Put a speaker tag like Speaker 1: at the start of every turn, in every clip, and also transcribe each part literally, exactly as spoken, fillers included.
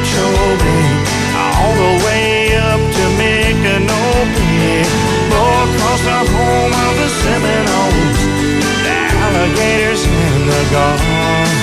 Speaker 1: Okeechobee, all the way up to Micanopy, blow across the home of the Seminoles, the alligators and the gulls.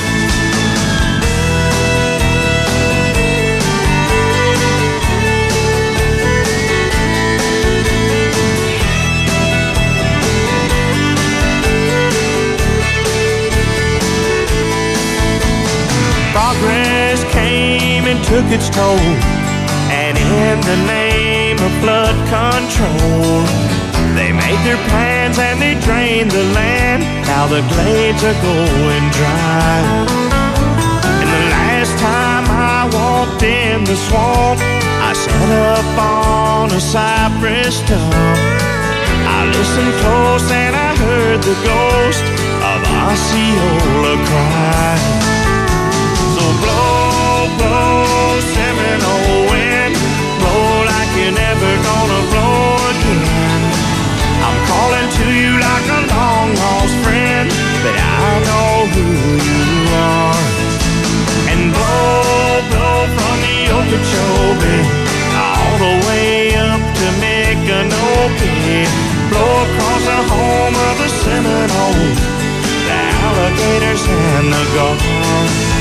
Speaker 1: Progress came and took its toll, and in the name of flood control, they made their plans and they drained the land. Now the glades are going dry. And the last time I walked in the swamp, I sat up on a cypress stump. I listened close and I heard the ghost of Osceola cry. So blow, blow, Seminole wind, blow like you're never gonna blow again. I'm calling to you like a long-lost friend, but I know who you are. And blow, blow from the Okeechobee, all the way up to Micanopy, blow across the home of the Seminoles, the alligators and the gulls.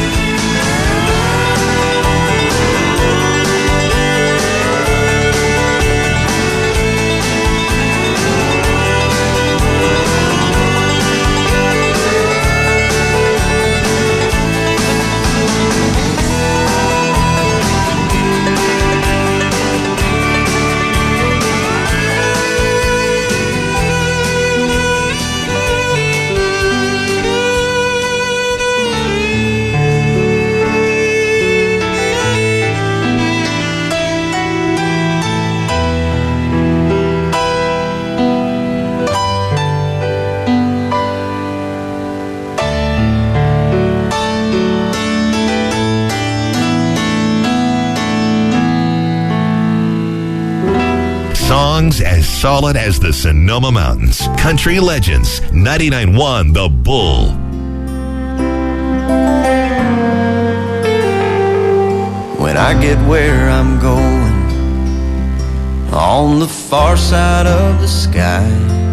Speaker 2: Songs as solid as the Sonoma Mountains. Country Legends, ninety-nine point one The Bull.
Speaker 3: When I get where I'm going, on the far side of the sky,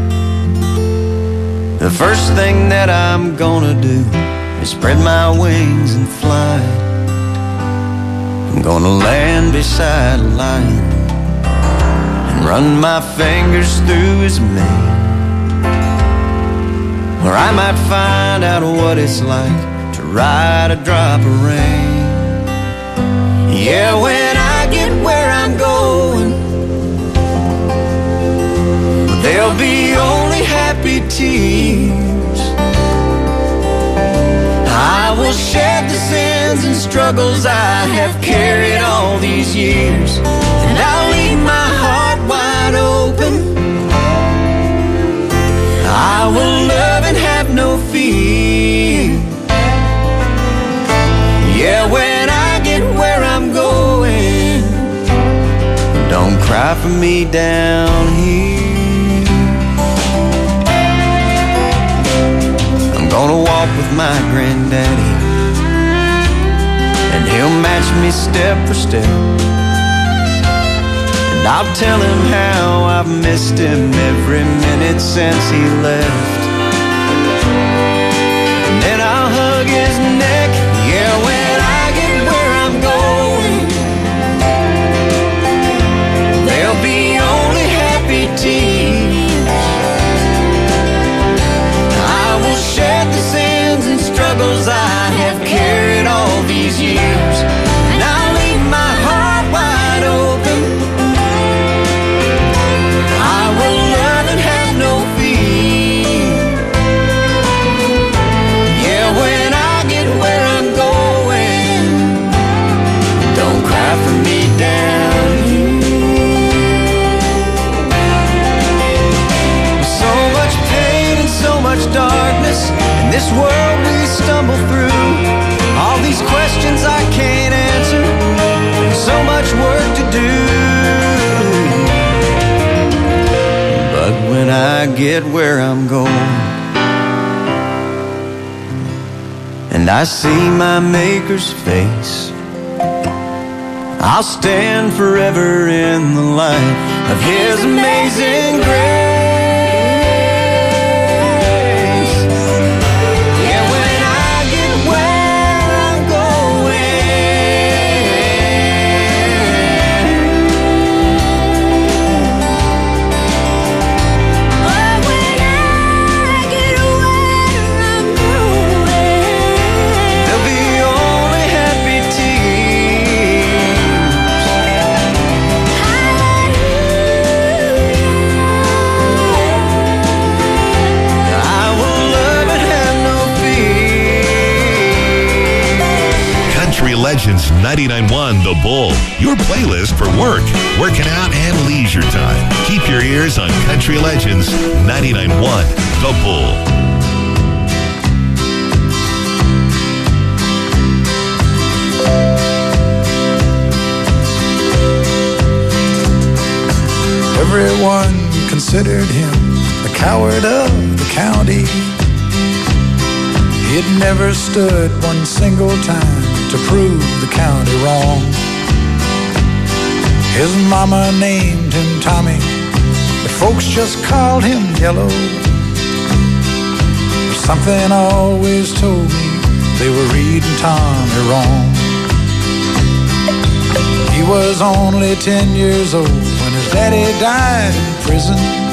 Speaker 3: the first thing that I'm gonna do is spread my wings and fly. I'm gonna land beside a lion and run my fingers through his mane, or I might find out what it's like to ride a drop of rain. Yeah, when I get where I'm going, there'll be only happy tears. I will shed the sins and struggles I have carried all these years, and I'll leave my heart wide open. I will love and have no fear. Yeah, when I get where I'm going, don't cry for me down here. I'm gonna walk with my granddaddy, and he'll match me step for step, and I'll tell him how I've missed him every minute since he left. And then I'll hug his neck. Yeah, when I get where I'm going, there'll be only happy tears. I will shed the sins and struggles I have carried all these years, and I'll leave my heart wide open. I will love and have no fear. Yeah, when I get where I'm going, don't cry for me down here. So much pain and so much darkness in this world we stumble through. All these questions I can't answer, and so much work to do. But when I get where I'm going, and I see my Maker's face, I'll stand forever in the light of His amazing grace. Yeah, when I get where I'm going,
Speaker 4: oh, when I get where I'm going,
Speaker 3: there'll be only happy tears. I will love and have no fear.
Speaker 2: Country Legends ninety-nine point one The Bull, your playlist for work, working out, and leisure time. Keep your ears on Country Legends ninety-nine point one The Bull.
Speaker 5: Everyone considered him the coward of the county. He had never stood one single time to prove the county wrong. His mama named him Tommy, but folks just called him Yellow. But something always told me they were reading Tommy wrong. He was only ten years old when his daddy died in prison.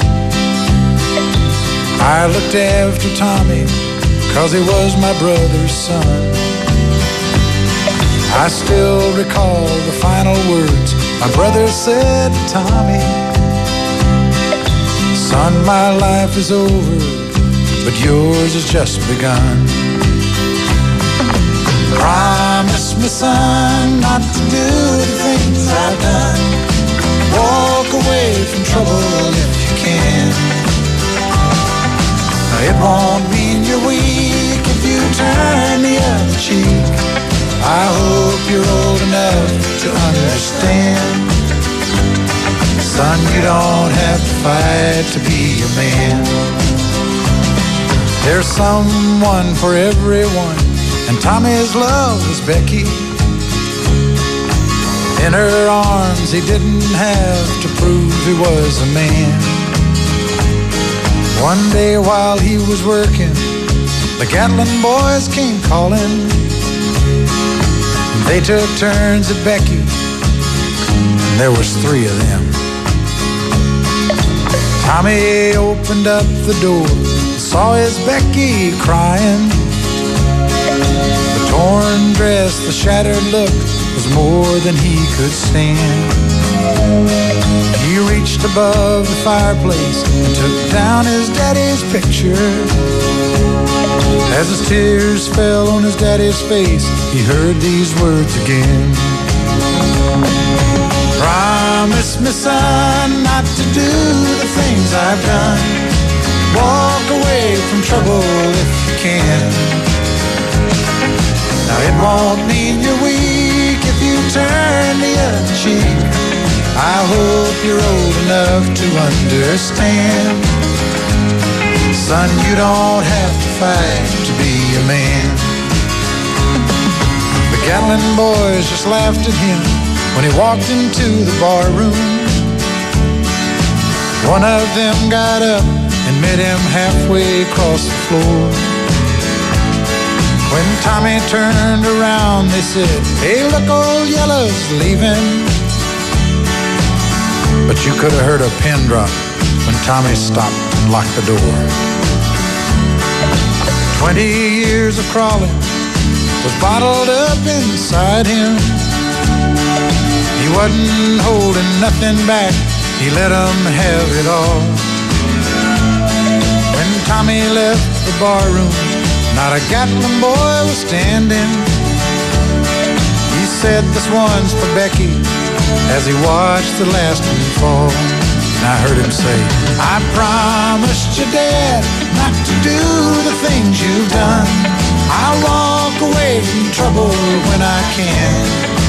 Speaker 5: I looked after Tommy 'cause he was my brother's son. I still recall the final words my brother said to Tommy. Son, my life is over, but yours has just begun. Promise me, son, not to do the things I've done. Walk away from trouble if you can. Now, it won't mean you're weak if you turn the other cheek. I hope you're old enough to understand. Son, you don't have to fight to be a man. There's someone for everyone, and Tommy's love was Becky. In her arms he didn't have to prove he was a man. One day while he was working, the Gatlin boys came calling. They took turns at Becky, and there was three of them. Tommy opened up the door, saw his Becky crying. The torn dress, the shattered look was more than he could stand. He reached above the fireplace and took down his daddy's picture. As his tears fell on his daddy's face, he heard these words again. Promise me, son, not to do the things I've done. Walk away from trouble if you can. Now, it won't mean you're weak if you turn the other cheek. I hope you're old enough to understand. Son, you don't have to fight to be a man. The Gatlin boys just laughed at him when he walked into the bar room. One of them got up and met him halfway across the floor. When Tommy turned around, they said, "Hey, look, old Yellow's leaving." But you could have heard a pin drop when Tommy stopped and locked the door. Twenty years of crawling was bottled up inside him. He wasn't holding nothing back, he let them have it all. When Tommy left the barroom, not a Gatlin boy was standing. He said, "This one's for Becky," as he watched the last one fall. And I heard him say, "I promised your dad not to do the things you've done. I'll walk away from trouble when I can.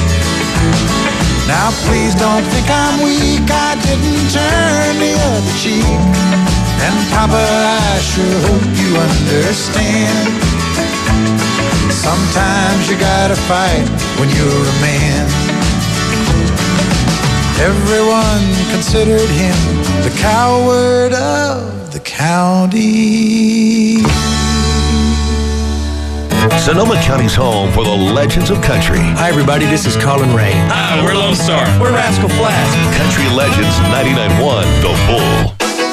Speaker 5: Now please don't think I'm weak, I didn't turn the other cheek. And Papa, I sure hope you understand. Sometimes you gotta fight when you're a man." Everyone considered him the coward of the county.
Speaker 2: Sonoma County's home for the legends of country.
Speaker 6: Hi, everybody. This is Colin Ray.
Speaker 7: Hi, we're Lone Star.
Speaker 6: We're Rascal Flatts.
Speaker 2: Country Legends ninety-nine point one, The Bull.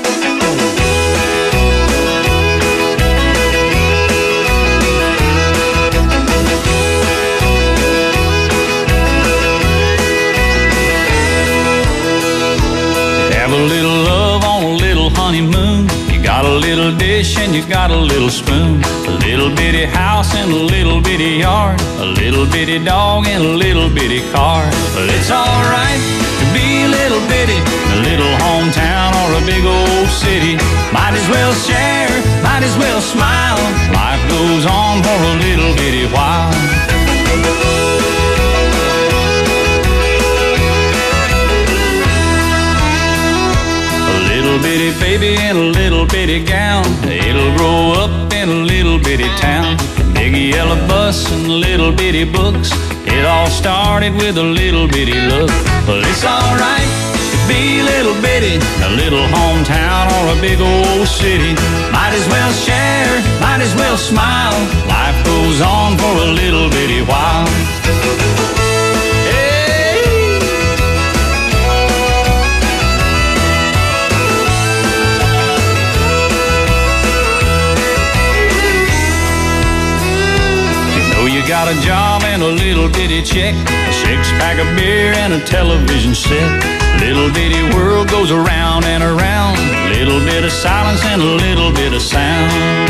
Speaker 8: Have a little love on a little honeymoon. You got a little dish and you got a little spoon. A little bitty house and a little bitty yard. A little bitty dog and a little bitty car. Well, it's alright to be a little bitty, a little hometown or a big old city. Might as well share, might as well smile. Life goes on for a little bitty while. Little bitty baby in a little bitty gown. It'll grow up in a little bitty town. Big yellow bus and little bitty books. It all started with a little bitty look. Well, it's alright to be a little bitty, a little hometown or a big old city. Might as well share, might as well smile. Life goes on for a little bitty while. Got a job and a little bitty check, a six-pack of beer and a television set. Little bitty world goes around and around. Little bit of silence and a little bit of sound.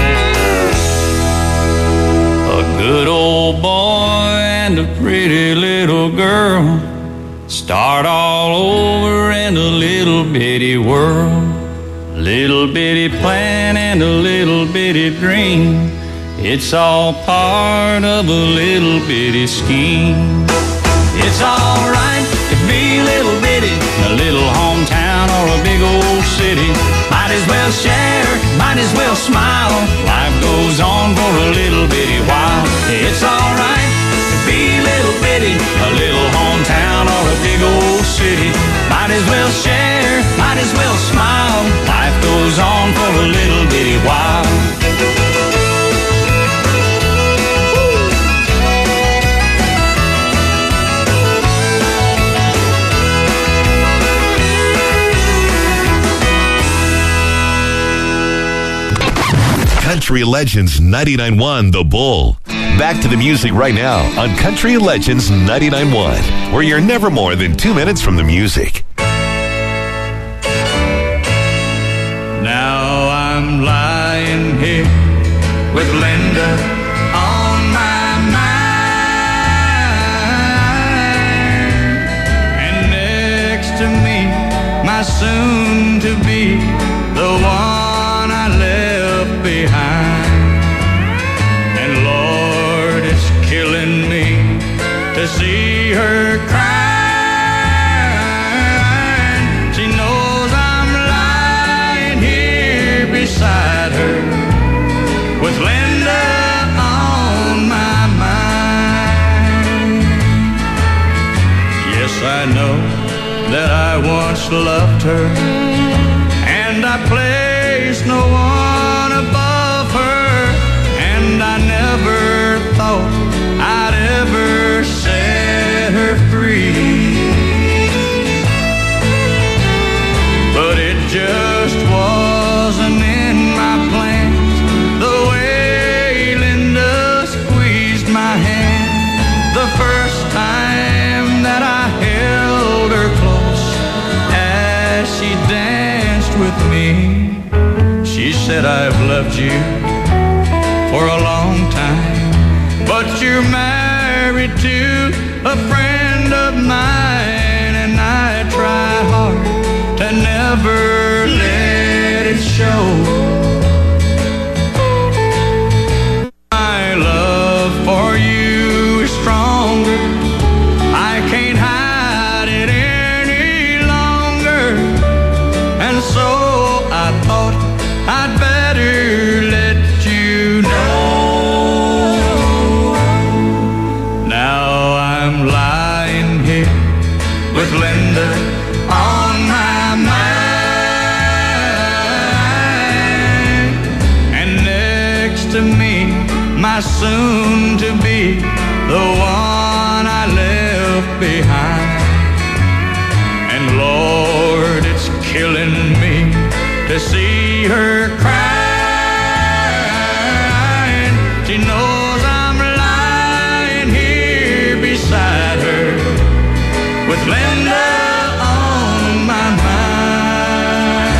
Speaker 8: A good old boy and a pretty little girl start all over in a little bitty world. Little bitty plan and a little bitty dream. It's all part of a little bitty scheme. It's alright to be a little bitty, a little hometown or a big old city. Might as well share, might as well smile. Life goes on for a little bitty while. It's alright to be a little bitty, a little hometown or a big old city. Might as well share, might as well smile. Life goes on for a little bitty while.
Speaker 2: Country Legends ninety-nine point one, The Bull. Back to the music right now on Country Legends ninety-nine point one, where you're never more than two minutes from the music.
Speaker 8: Now I'm lying here with Linda on my mind, and next to me, my soon-to-be, the one I left behind. And Lord, it's killing me to see her crying. She knows I'm lying here beside her with Linda on my mind. Yes, I know that I once loved her, and I placed no one above her, and I never thought I'd ever set her free. But it just wasn't in my plans, the way Linda squeezed my hand the first time that I held her close as she danced with me. She said, I've loved you for a long time, but you're married to a friend of mine, and I try hard to never let it show. My love for you is stronger. I can't hide it any longer, and so I thought I'd better let you know. Now I'm lying here with Linda my soon to be, the one I left behind. And Lord, it's killing me to see her crying. She knows I'm lying here beside her with Linda on my mind.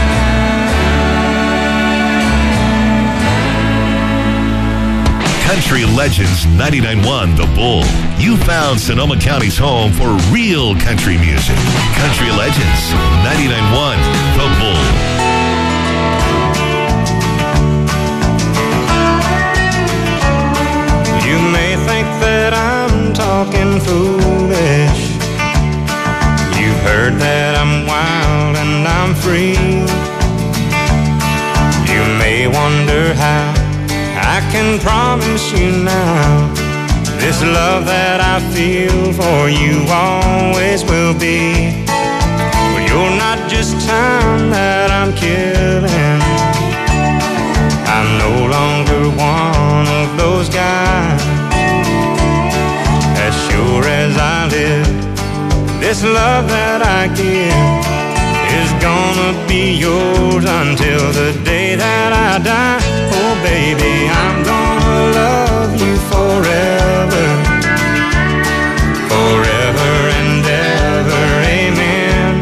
Speaker 2: Country Legends ninety-nine point one The Bull. You found Sonoma County's home for real country music. Country Legends ninety-nine point one The Bull.
Speaker 1: You may think that I'm talking foolish. You've heard that I'm wild and I'm free. You may wonder how I can promise you now this love that I feel for you always will be. But you're not just time that I'm killing. I'm no longer one of those guys. As sure as I live, this love that I give is gonna be yours until the day that I die. Oh baby, I'm gonna love you forever, forever and ever, amen.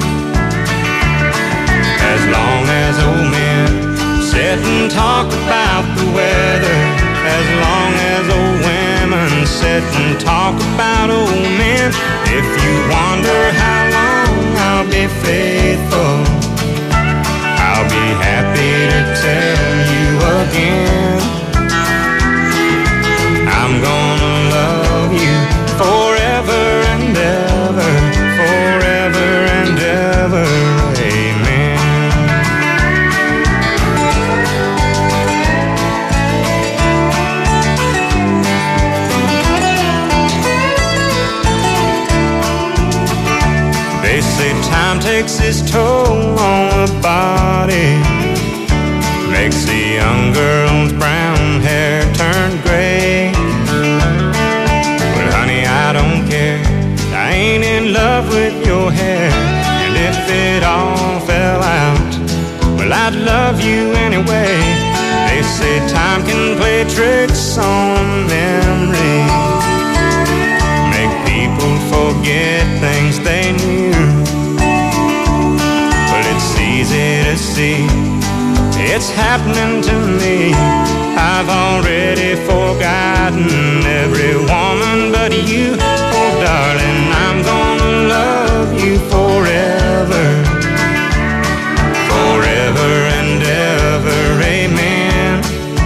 Speaker 1: As long as old men sit and talk about the weather, as long as old women sit and talk about old men. If you wonder how long I'll be faithful, I'll be happy to tell you again. I'm gonna love you forever and ever, forever and ever, amen. They say time takes its toll on the body, makes the young girl's brown hair turn gray. Well, honey, I don't care, I ain't in love with your hair. And if it all fell out, well, I'd love you anyway. They say time can play tricks on memory, make people forget things they knew. But it's easy to see, it's happening to me. I've already forgotten every woman but you. Oh darling, I'm gonna love you forever, forever and ever, amen.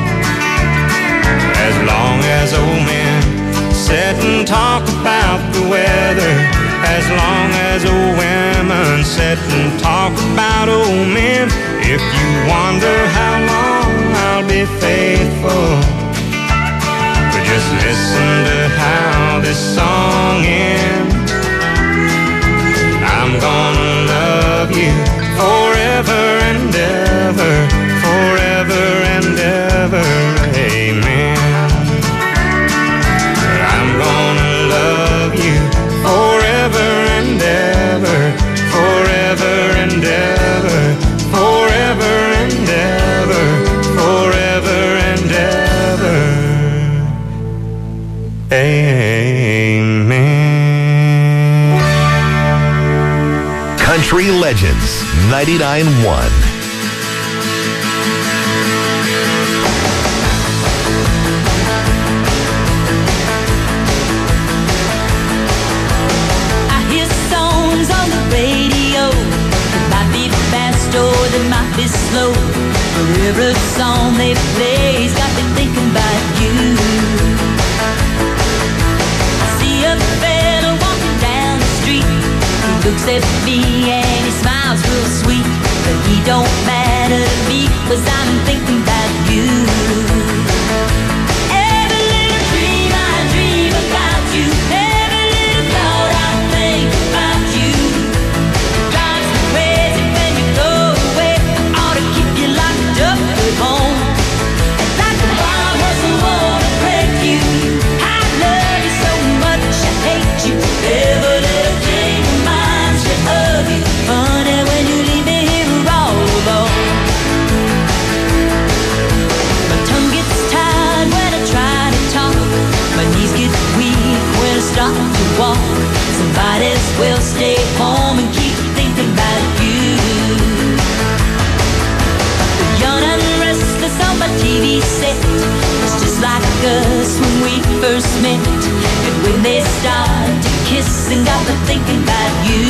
Speaker 1: As long as old men sit and talk about the weather, as long as old women sit and talk about old men. If you wonder how long I'll be faithful, but just listen to how this song ends. I'm gonna love you forever and ever, forever and ever, amen. I'm gonna love you forever and ever, forever and ever, forever and ever, forever and ever, amen.
Speaker 2: Country Legends ninety-nine point one.
Speaker 4: They might be slow, but every song they play's got me thinking about you. I see a fella walking down the street. He looks at me and he smiles real sweet, but he don't matter to me, 'cause I'm thinking about you. Every little dream I dream about you, every little thought I think about you. Drives me crazy when you go away. Ought to keep you locked up at home. And like a bomb, wasn't wanna break you. first met, and when they started to kiss and got to thinking about you.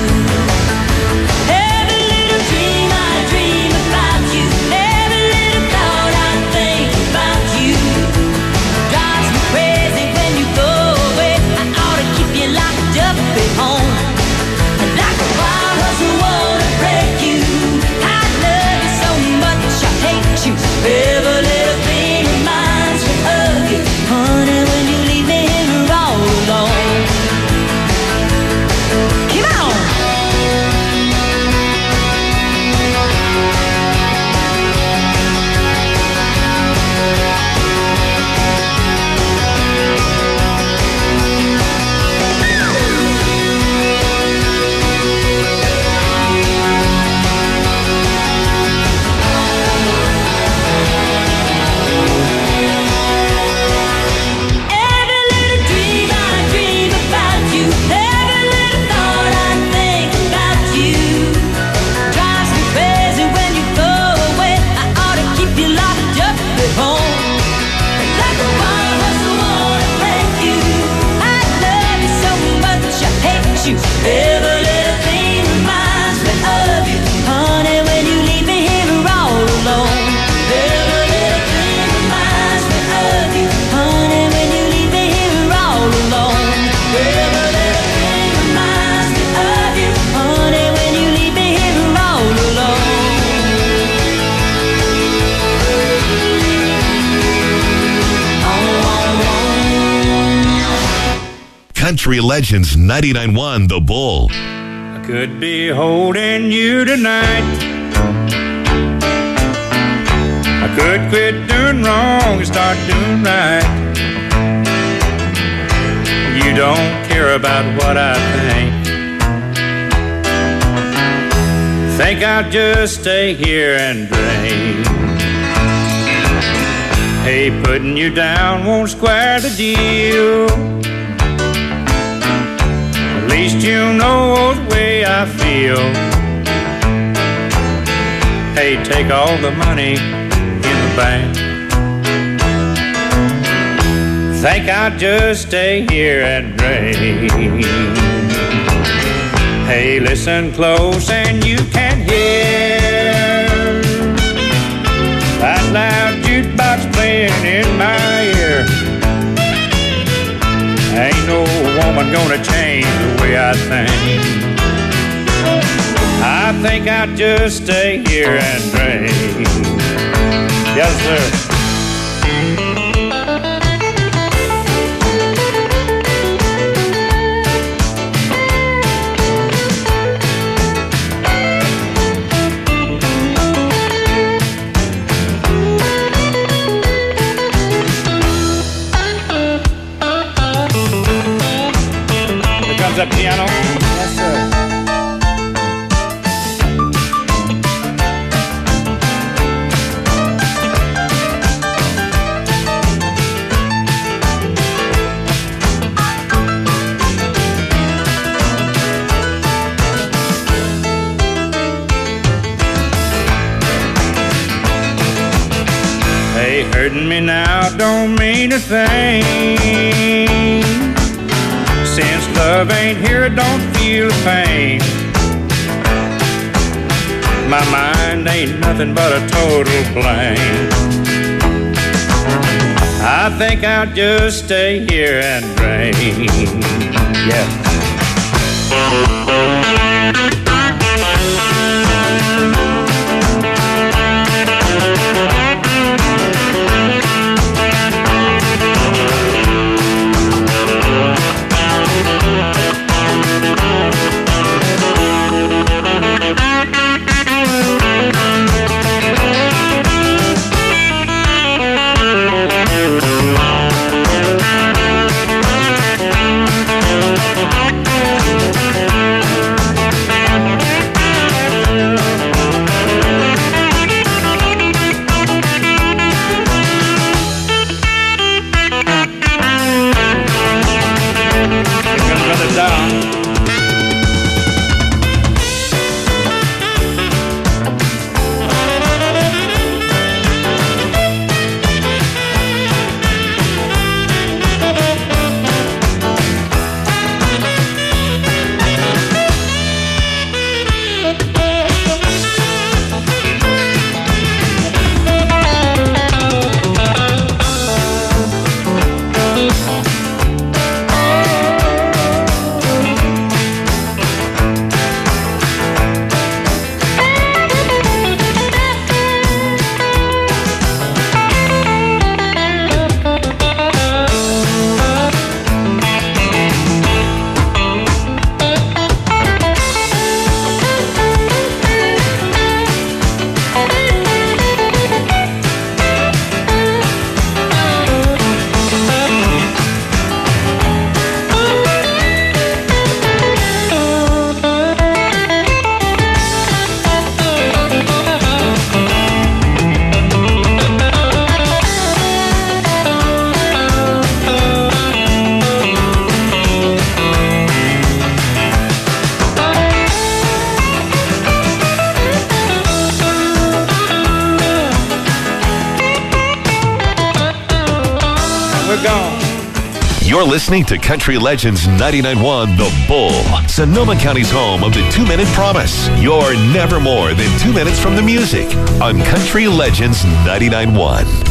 Speaker 4: Every little dream I dream about you, every little thought I think about you. Drives me crazy when you go away. I ought to keep you locked up at home. Like a wild hustle wanna break you. I love you so much I hate you. Every little thing reminds me of you. Honey, when you leave me here all alone. Come on! Every little dream I dream about you, every little thought I think about you. Drives me crazy when you go away. I ought to keep you locked up at home. Like a wild hustle wanna break you. I love you so much I hate you. Every little thing reminds me of you. Honey, when you leave me here all alone. Every little thing reminds me of you. Honey, when you leave me here all alone. Every little thing reminds me of you. Honey, when you leave me here all alone.
Speaker 2: Country Legends ninety-nine point one The Bull.
Speaker 1: I could be holding you tonight. I could quit doing wrong and start doing right. You don't care about what I think. Think I'll just stay here and drink. Hey, putting you down won't square the deal. At least you know the way I feel. Hey, take all the money in the bank. Think I'll just stay here and drink. Hey, listen close and you can hear that loud jukebox playing in my ear. Ain't no woman gonna change the way I think. I think I'll just stay here and drink. Yes, sir. The piano. Yes, sir. Hey, hurting me now don't mean a thing. Since love ain't here, I don't feel the pain. My mind ain't nothing but a total blank. I think I'll just stay here and drink. Yeah.
Speaker 8: never gone.
Speaker 2: You're listening to Country Legends ninety-nine point one The Bull, Sonoma County's home of the two-minute promise. You're never more than two minutes from the music on Country Legends ninety-nine point one.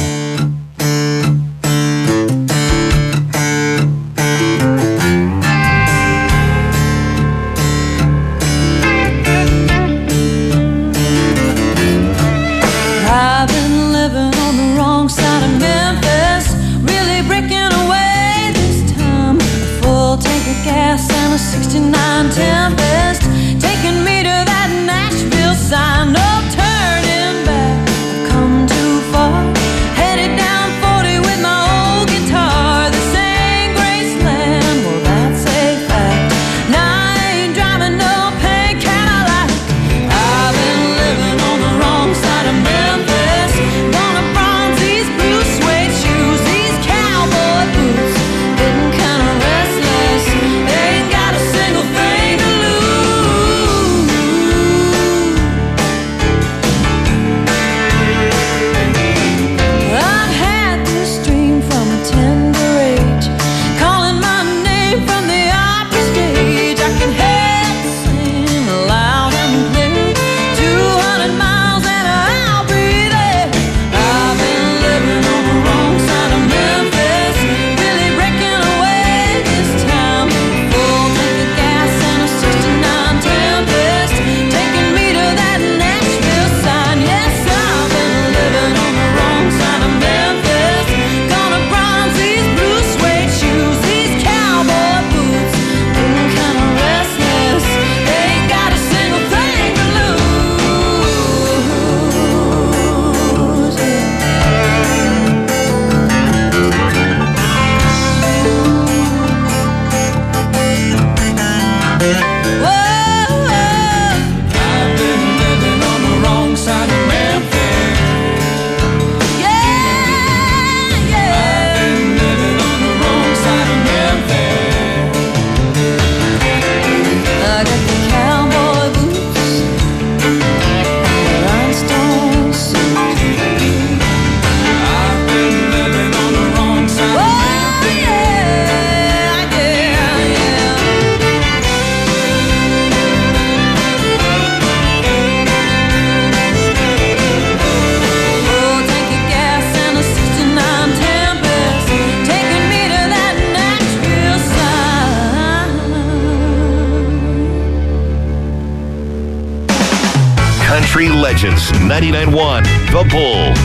Speaker 4: sixty-nine Tempest, taking me to that Nashville sign. No turning back, I've come too far. Headed down forty with my old guitar. This ain't Graceland, well that's a fact. Now I ain't driving no pink Cadillac. I've been living on the wrong side of Memphis. Gonna bronze these blue suede shoes, these cowboy boots, getting kinda restless. Ain't got a single thing to lose. I've had to stream from a tender age, calling my name from the opera stage. I can hear it sing loud and clear, two hundred miles and I'll be there. I've been living on the wrong side of Memphis, really breaking away this time. Full tank of gas and a sixty-nine Tempest, taking me to that Nashville sign. Yes, I've been living on the wrong side of Memphis. Gonna bronze these blue suede shoes, these cowboy boots, getting kinda restless. They ain't got a single thing to lose. Whoa,
Speaker 8: I've been living on the wrong side of Memphis.
Speaker 4: yeah, yeah.
Speaker 8: Been living on the wrong side of Memphis.
Speaker 4: I got the cowboy boots, the rhinestone suit.
Speaker 8: I've been living on the wrong side of
Speaker 4: Oh yeah, yeah, yeah. Full tank of gas and a sixty-nine Tempest, taking me to that Nashville sign.
Speaker 2: Country Legends ninety-nine point one The Bull.